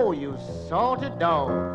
Oh, you salty dog.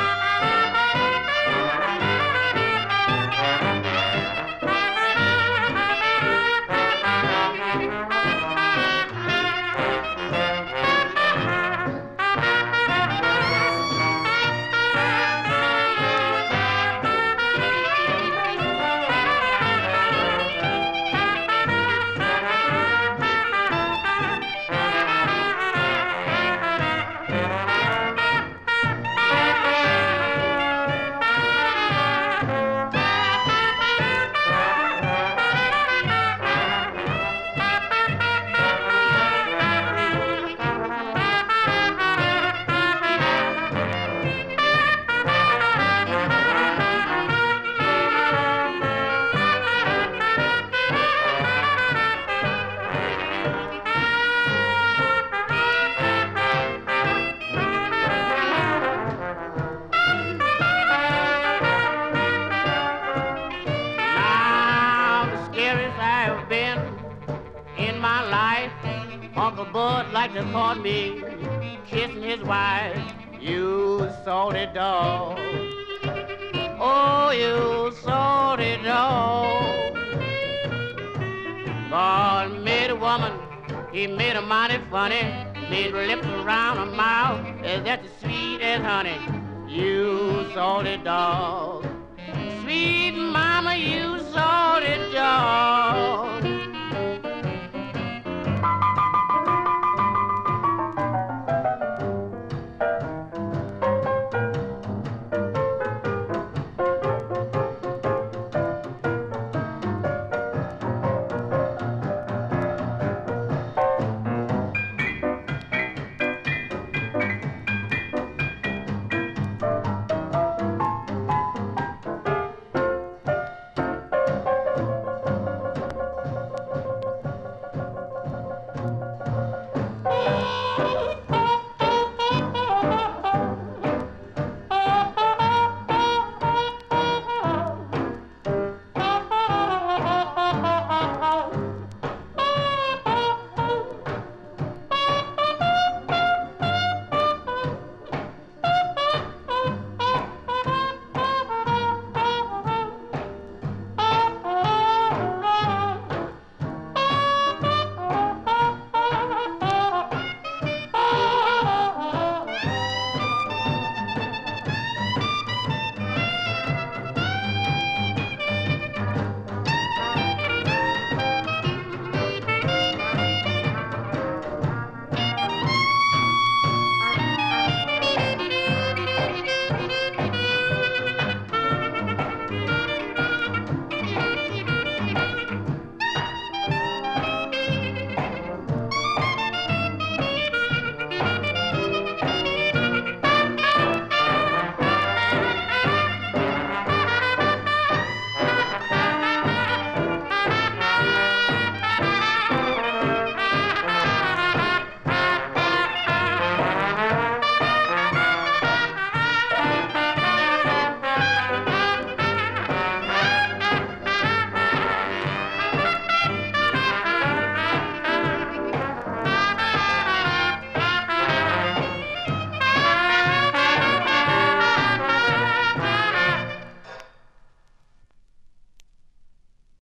Uncle Bud like to call me kissing his wife. You salty dog. Oh, you salty dog. God made a woman, he made her mighty funny. Made her lips around her mouth, that's as sweet as honey. You salty dog. Sweet mama, you